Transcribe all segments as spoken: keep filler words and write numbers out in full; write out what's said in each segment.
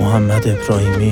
محمد ابراهیمی،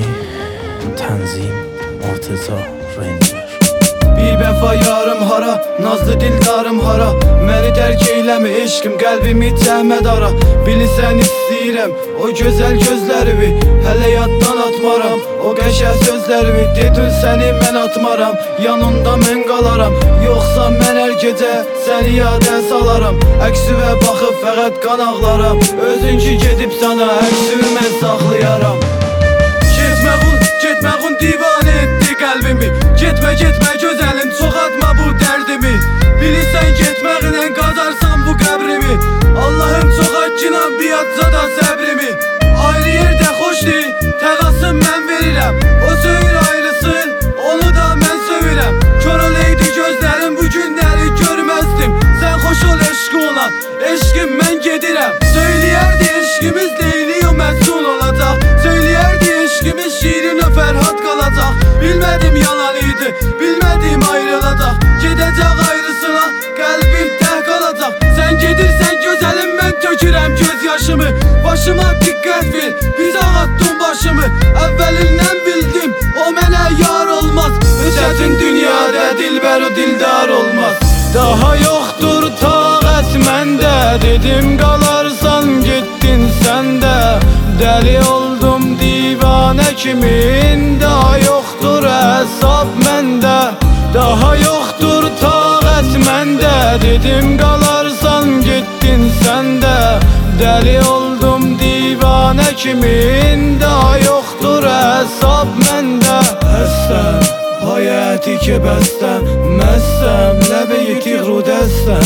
تنظیم مرتضی رنجر. Bir vəfa yarım hara, nazlı dildarım hara. Məni dərk eyləmi eşqim, qəlbimi cəhməd ara. Bilirsən istəyirəm o gözəl gözlərimi, hələ yaddan atmaram o qəşəng sözlərimi. Dedin səni mən atmaram, yanında mən qalaram. Yoxsa mən hər gecə səni yadə salaram. Əksüvə baxıb fəqət qan ağlaram. Özünkü gedib sana əksür mən saxlayaram. Getməğun, getməğun divanə etdi qəlbimi. Getmə, getmə gözəlim, çox atma bu dərdimi. Bilirsən getməğinlə qazarsan bu qəbrimi. Allahım çox acınan biyatca da səbrimi. Ayrı yerdə xoşdur, təqasın mən verirəm. O söyür ayrısın, onu da mən sövirəm. Kör oleydi gözlərim, bu günləri görməzdim. Sən xoş ol eşqi olan, eşqim mən gedirəm. Söyləyərdi eşqimiz Leyli o məsul olacaq. Söyləyərdi eşqimiz şirin o Fərhad qalacaq. Bilmədim yalan idi, bilmədim ayrılacaq. Gedəcək ayrısına, qəlbim tək qalacaq. Sən gedirsən gözəlim, mən tökürəm göz yaşımı. Başıma diqqət ver, biz ağatdın başımı. Əvvəlindən bildim, o mənə yar olmaz. Çətin dünyada dilbər o dildar olmaz. Daha yoxdur taqət məndə, dedim qalarsan getdin sən də. Dəli oldum divanə kimin, daha yoxdur hesab məndə. Daha yoxdur taqət məndə, dedim qalarsan getdin sən də. Dəli oldum divanə kimin, daha yoxdur hesab məndə. Həssəm, hayəti ki bəstəm, məssəm, ləbə yetiq ru dəstəm.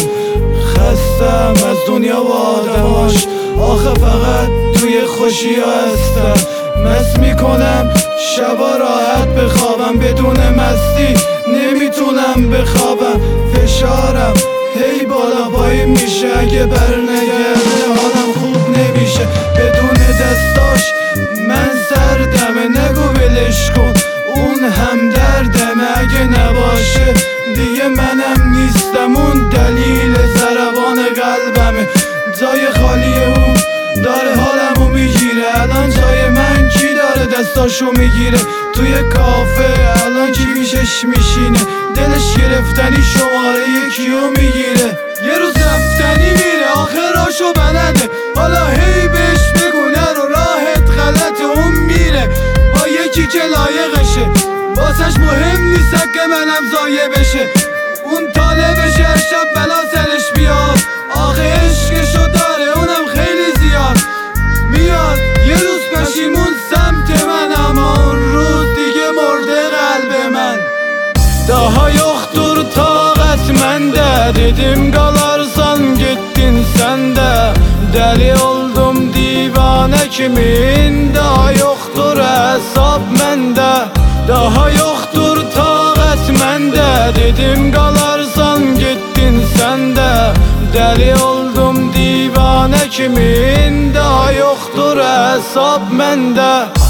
Xəstəm از دنیا و آدماش، آخه فقط توی خوشی ها هستم. مست میکنم شبا راحت بخوابم، بدون مستی نمیتونم بخوابم. فشارم هی بالا پایین میشه، اگه بر نگرده حالم خوب نمیشه. بدون دستاش من سردمه، نگو ولش کن اون هم دردمه. اگه نباشه دیگه منم نیستم، اون دلیل ضربان قلبمه. جای خالی اون داره حالمو میگیره، الان جای من کی داره دستاشو میگیره؟ توی کافه الان کی پیشش میشینه؟ دلش گرفتنی شماره یکیو میگیره. یه روز رفتنی میره، آخراشو بلده. حالا هی بهش بگو نرو، راحت غلطه. اون میره با یکی که لایقشه، واسش مهم نیست که منم ضایع بشه. اون طالبشه هر شب بلا سرش بیاد، آخه عشقشو داره اونم خیلی زیاد. میاد یه روز پشیمون سمت من، اما اون روز دیگه مرده قلب من. Daha yoxdur taqət məndə, dedim qalarsan getdin sən də. Dəli oldum divanə kimin, daha yoxdur hesab məndə. Daha yoxdur taqət məndə, dedim qalarsan getdin sən də. Dəli oldum divanə kimin, daha yoxdur hesab məndə.